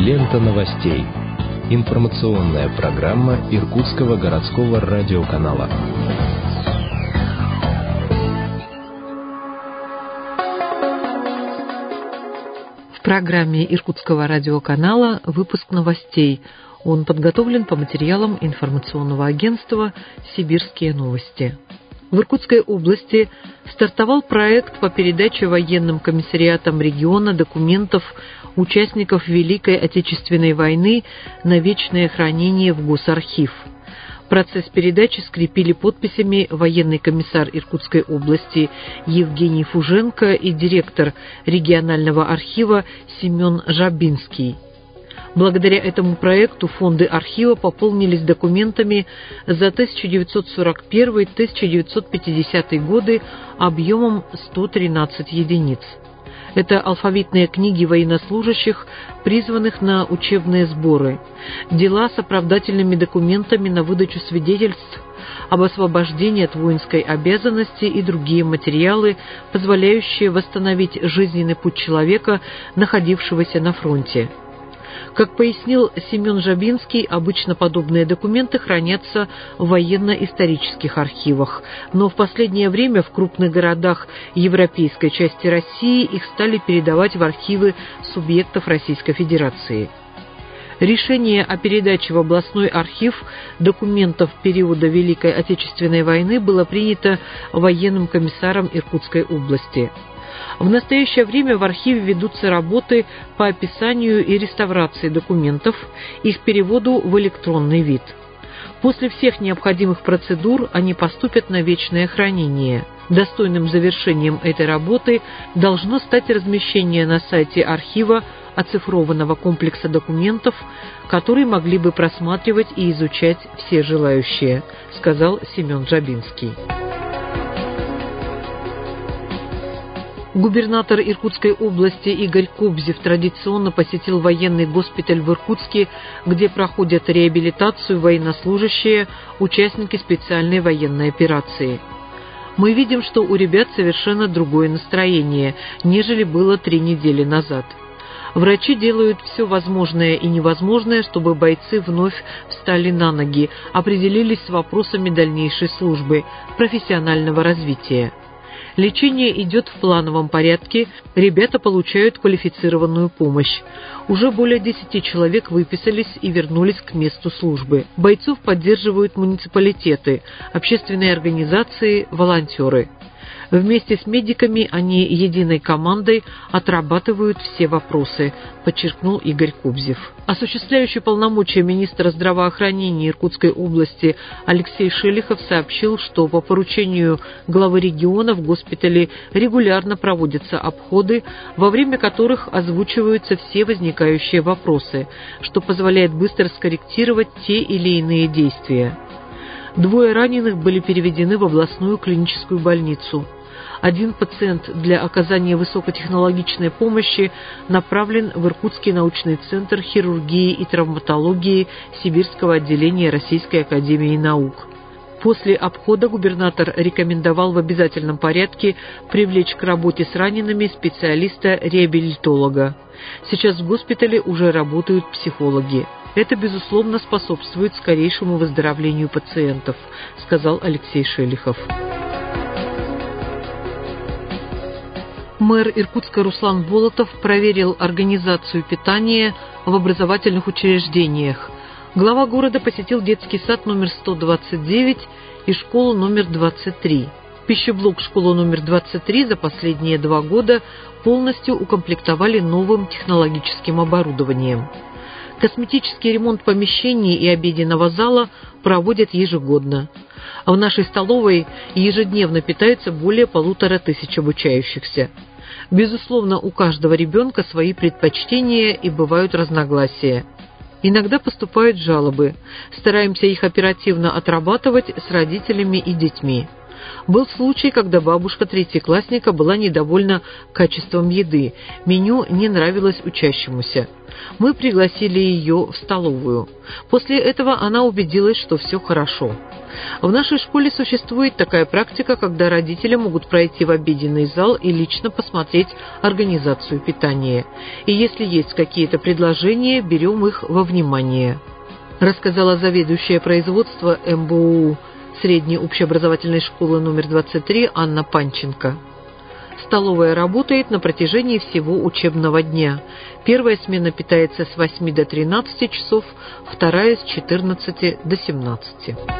Лента новостей. Информационная программа Иркутского городского радиоканала. В программе Иркутского радиоканала выпуск новостей. Он подготовлен по материалам информационного агентства «Сибирские новости». В Иркутской области стартовал проект по передаче военным комиссариатам региона документов участников Великой Отечественной войны на вечное хранение в Госархив. Процесс передачи скрепили подписями военный комиссар Иркутской области Евгений Фуженко и директор регионального архива Семен Жабинский. Благодаря этому проекту фонды архива пополнились документами за 1941-1950 годы объемом 113 единиц. Это алфавитные книги военнослужащих, призванных на учебные сборы, дела с оправдательными документами на выдачу свидетельств об освобождении от воинской обязанности и другие материалы, позволяющие восстановить жизненный путь человека, находившегося на фронте. Как пояснил Семен Жабинский, обычно подобные документы хранятся в военно-исторических архивах, но в последнее время в крупных городах европейской части России их стали передавать в архивы субъектов Российской Федерации. Решение о передаче в областной архив документов периода Великой Отечественной войны было принято военным комиссаром Иркутской области. В настоящее время в архиве ведутся работы по описанию и реставрации документов, их переводу в электронный вид. После всех необходимых процедур они поступят на вечное хранение. Достойным завершением этой работы должно стать размещение на сайте архива оцифрованного комплекса документов, которые могли бы просматривать и изучать все желающие, сказал Семен Жабинский. Губернатор Иркутской области Игорь Кобзев традиционно посетил военный госпиталь в Иркутске, где проходят реабилитацию военнослужащие, участники специальной военной операции. Мы видим, что у ребят совершенно другое настроение, нежели было 3 недели назад. Врачи делают все возможное и невозможное, чтобы бойцы вновь встали на ноги, определились с вопросами дальнейшей службы, профессионального развития. Лечение идет в плановом порядке, ребята получают квалифицированную помощь. Уже более 10 человек выписались и вернулись к месту службы. Бойцов поддерживают муниципалитеты, общественные организации, волонтеры. Вместе с медиками они единой командой отрабатывают все вопросы, подчеркнул Игорь Кобзев. Осуществляющий полномочия министра здравоохранения Иркутской области Алексей Шелихов сообщил, что по поручению главы региона в госпитале регулярно проводятся обходы, во время которых озвучиваются все возникающие вопросы, что позволяет быстро скорректировать те или иные действия. 2 раненых были переведены в областную клиническую больницу. 1 пациент для оказания высокотехнологичной помощи направлен в Иркутский научный центр хирургии и травматологии Сибирского отделения Российской академии наук. После обхода губернатор рекомендовал в обязательном порядке привлечь к работе с ранеными специалиста-реабилитолога. Сейчас в госпитале уже работают психологи. Это, безусловно, способствует скорейшему выздоровлению пациентов, сказал Алексей Шелихов. Мэр Иркутска Руслан Болотов проверил организацию питания в образовательных учреждениях. Глава города посетил детский сад номер 129 и школу номер 23. Пищеблок школы номер 23 за последние 2 года полностью укомплектовали новым технологическим оборудованием. Косметический ремонт помещений и обеденного зала проводят ежегодно. В нашей столовой ежедневно питаются более 1500 обучающихся. Безусловно, у каждого ребенка свои предпочтения и бывают разногласия. Иногда поступают жалобы. Стараемся их оперативно отрабатывать с родителями и детьми. Был случай, когда бабушка третьеклассника была недовольна качеством еды. Меню не нравилось учащемуся. Мы пригласили ее в столовую. После этого она убедилась, что все хорошо. В нашей школе существует такая практика, когда родители могут пройти в обеденный зал и лично посмотреть организацию питания. И если есть какие-то предложения, берем их во внимание, рассказала заведующая производства МБУ средней общеобразовательной школы номер 23 Анна Панченко. Столовая работает на протяжении всего учебного дня. Первая смена питается с 8 до 13 часов, вторая с 14 до 17.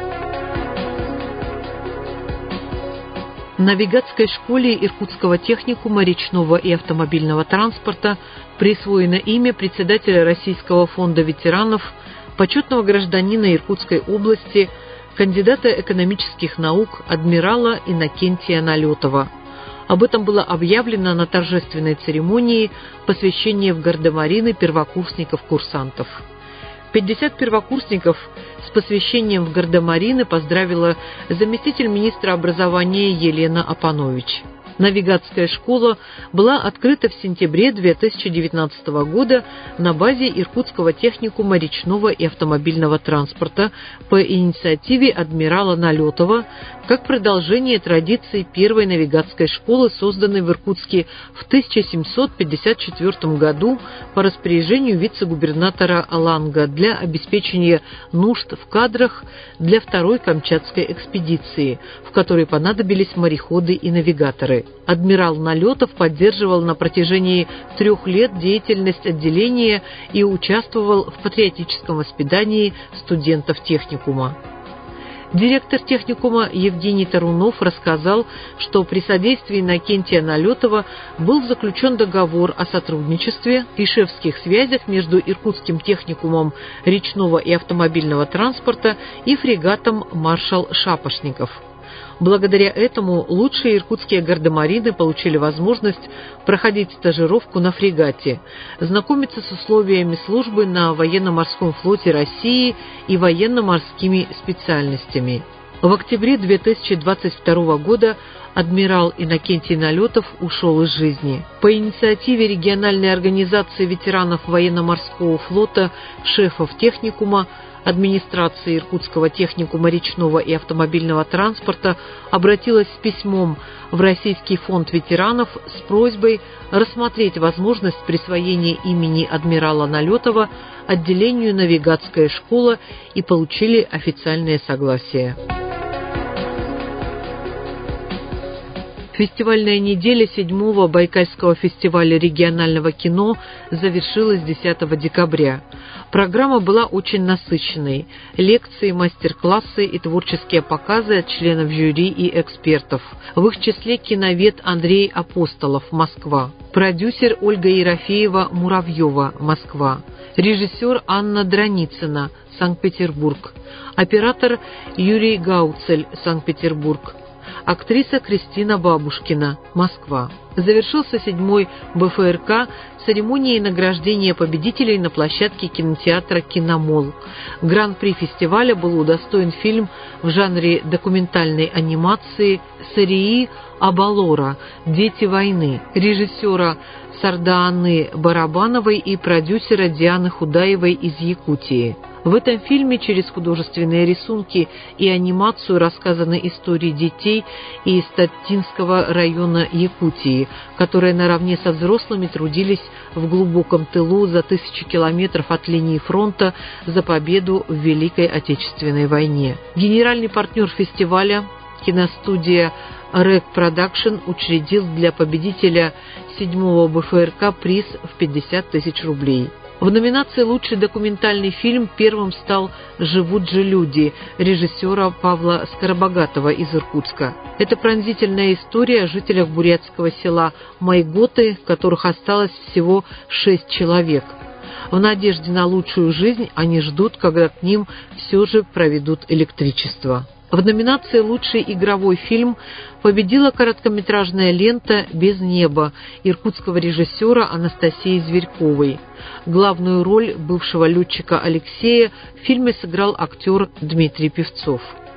Навигатской школе Иркутского техникума речного и автомобильного транспорта присвоено имя председателя Российского фонда ветеранов, почетного гражданина Иркутской области, кандидата экономических наук адмирала Иннокентия Налетова. Об этом было объявлено на торжественной церемонии посвящения в гардемарины первокурсников-курсантов. 50 первокурсников с посвящением в гардемарины поздравила заместитель министра образования Елена Апанович. Навигатская школа была открыта в сентябре 2019 года на базе Иркутского техникума речного и автомобильного транспорта по инициативе адмирала Налетова как продолжение традиций первой навигатской школы, созданной в Иркутске в 1754 году по распоряжению вице-губернатора Ланга для обеспечения нужд в кадрах для второй Камчатской экспедиции, в которой понадобились мореходы и навигаторы. Адмирал Налетов поддерживал на протяжении 3 лет деятельность отделения и участвовал в патриотическом воспитании студентов техникума. Директор техникума Евгений Тарунов рассказал, что при содействии Иннокентия Налетова был заключен договор о сотрудничестве и шефских связях между Иркутским техникумом речного и автомобильного транспорта и фрегатом «Маршал Шапошников». Благодаря этому лучшие иркутские гардемарины получили возможность проходить стажировку на фрегате, знакомиться с условиями службы на военно-морском флоте России и военно-морскими специальностями. В октябре 2022 года адмирал Иннокентий Налетов ушел из жизни. По инициативе региональной организации ветеранов военно-морского флота, шефов техникума, администрация Иркутского техникума речного и автомобильного транспорта обратилась с письмом в Российский фонд ветеранов с просьбой рассмотреть возможность присвоения имени адмирала Налетова отделению «Навигатская школа» и получили официальное согласие. Фестивальная неделя 7-го Байкальского фестиваля регионального кино завершилась 10 декабря. Программа была очень насыщенной. Лекции, мастер-классы и творческие показы от членов жюри и экспертов. В их числе киновед Андрей Апостолов, Москва. Продюсер Ольга Ерофеева, Муравьева, Москва. Режиссер Анна Драницына, Санкт-Петербург. Оператор Юрий Гауцель, Санкт-Петербург. Актриса Кристина Бабушкина, Москва. Завершился 7-й БФРК церемонией награждения победителей на площадке кинотеатра «Киномол». Гран-при фестиваля был удостоен фильм в жанре документальной анимации «Сарии Абалора. Дети войны» режиссера Сардааны Барабановой и продюсера Дианы Худаевой из Якутии. В этом фильме через художественные рисунки и анимацию рассказаны истории детей из Татинского района Якутии, которые наравне со взрослыми трудились в глубоком тылу за 1000 километров от линии фронта за победу в Великой Отечественной войне. Генеральный партнер фестиваля, киностудия «Рек Продакшн», учредил для победителя 7-го БФРК приз в 50 тысяч рублей. В номинации «Лучший документальный фильм» первым стал «Живут же люди» режиссера Павла Скоробогатова из Иркутска. Это пронзительная история о жителях бурятского села Майготы, которых осталось всего 6 человек. В надежде на лучшую жизнь они ждут, когда к ним все же проведут электричество. В номинации «Лучший игровой фильм» победила короткометражная лента «Без неба» иркутского режиссера Анастасии Зверьковой. Главную роль бывшего летчика Алексея в фильме сыграл актер Дмитрий Певцов.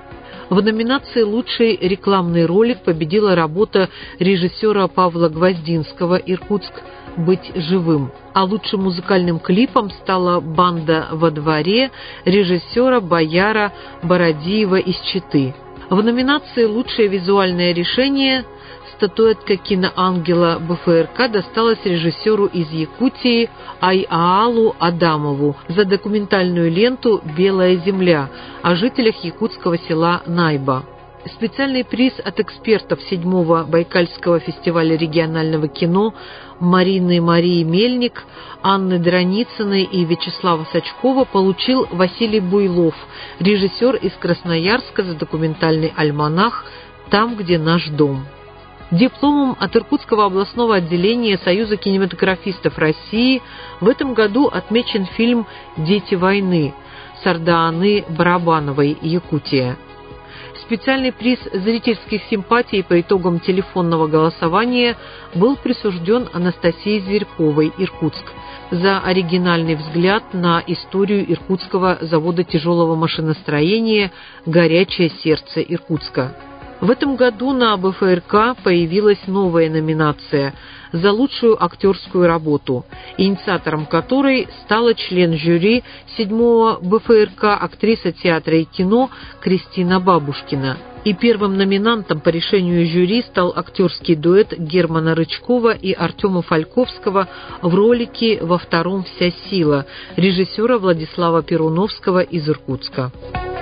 В номинации «Лучший рекламный ролик» победила работа режиссера Павла Гвоздинского «Иркутск. Быть живым», а лучшим музыкальным клипом стала «Банда во дворе» режиссера Бояра Бородиева из Читы. В номинации «Лучшее визуальное решение» статуэтка киноангела БФРК досталась режиссеру из Якутии Айаалу Адамову за документальную ленту «Белая земля» о жителях якутского села Найба. Специальный приз от экспертов 7-го Байкальского фестиваля регионального кино Марины Марии Мельник, Анны Драницыной и Вячеслава Сачкова получил Василий Буйлов, режиссер из Красноярска, за документальный альманах «Там, где наш дом». Дипломом от Иркутского областного отделения Союза кинематографистов России в этом году отмечен фильм «Дети войны» Сардааны Барабановой, Якутия. Специальный приз зрительских симпатий по итогам телефонного голосования был присужден Анастасии Зверьковой, Иркутск, за оригинальный взгляд на историю Иркутского завода тяжелого машиностроения «Горячее сердце Иркутска». В этом году на БФРК появилась новая номинация за лучшую актерскую работу, инициатором которой стала член жюри 7-го БФРК, актриса театра и кино Кристина Бабушкина. И первым номинантом по решению жюри стал актерский дуэт Германа Рычкова и Артема Фальковского в ролике «Во втором вся сила» режиссера Владислава Перуновского из Иркутска.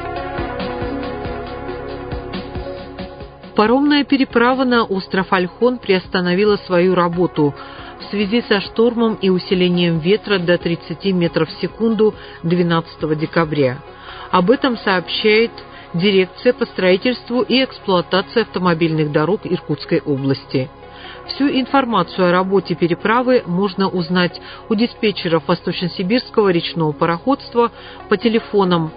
Паромная переправа на остров Ольхон приостановила свою работу в связи со штормом и усилением ветра до 30 метров в секунду 12 декабря. Об этом сообщает Дирекция по строительству и эксплуатации автомобильных дорог Иркутской области. Всю информацию о работе переправы можно узнать у диспетчеров Восточно-Сибирского речного пароходства по телефонам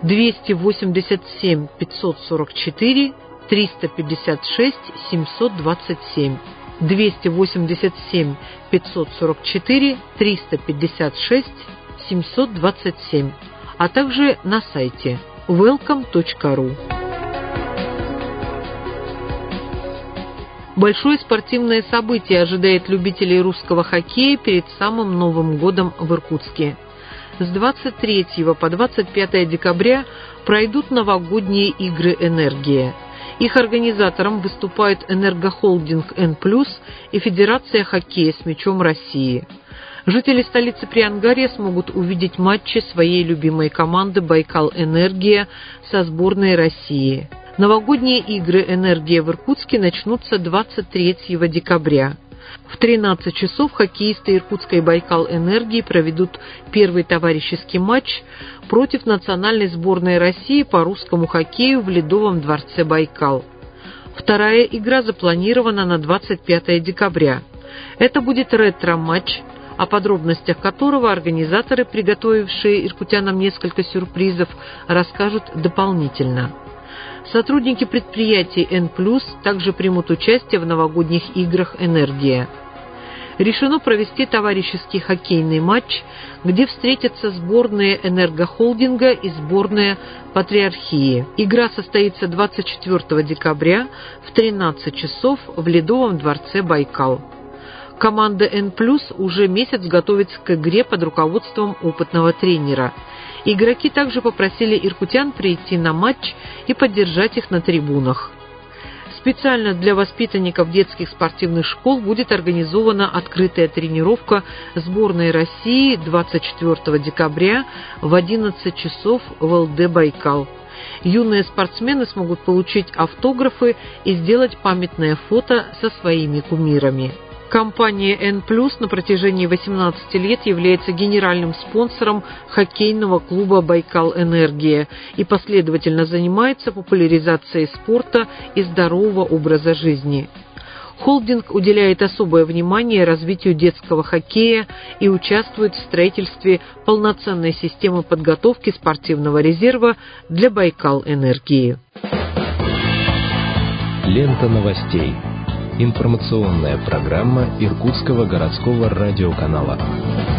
287 544 356 727, 287 544 356 727, а также на сайте welcome.ru. Большое спортивное событие ожидает любителей русского хоккея перед самым Новым годом в Иркутске. С 23 по 25 декабря пройдут новогодние игры «Энергия». Их организатором выступает «Энергохолдинг Н+» и Федерация хоккея с мячом России. Жители столицы Приангарья смогут увидеть матчи своей любимой команды «Байкал-Энергия» со сборной России. Новогодние игры «Энергия» в Иркутске начнутся 23 декабря. В 13 часов хоккеисты иркутской «Байкал-Энергии» проведут первый товарищеский матч против национальной сборной России по русскому хоккею в Ледовом дворце «Байкал». Вторая игра запланирована на 25 декабря. Это будет ретро-матч, о подробностях которого организаторы, приготовившие иркутянам несколько сюрпризов, расскажут дополнительно. Сотрудники предприятий N+, также примут участие в новогодних играх «Энергия». Решено провести товарищеский хоккейный матч, где встретятся сборные «Энергохолдинга» и сборная «Патриархии». Игра состоится 24 декабря в 13 часов в Ледовом дворце «Байкал». Команда N+, уже месяц готовится к игре под руководством опытного тренера. Игроки также попросили иркутян прийти на матч и поддержать их на трибунах. Специально для воспитанников детских спортивных школ будет организована открытая тренировка сборной России 24 декабря в 11 часов в ЛД «Байкал». Юные спортсмены смогут получить автографы и сделать памятное фото со своими кумирами. Компания N+, на протяжении 18 лет является генеральным спонсором хоккейного клуба «Байкал-Энергия» и последовательно занимается популяризацией спорта и здорового образа жизни. Холдинг уделяет особое внимание развитию детского хоккея и участвует в строительстве полноценной системы подготовки спортивного резерва для «Байкал-Энергии». Лента новостей. Информационная программа Иркутского городского радиоканала.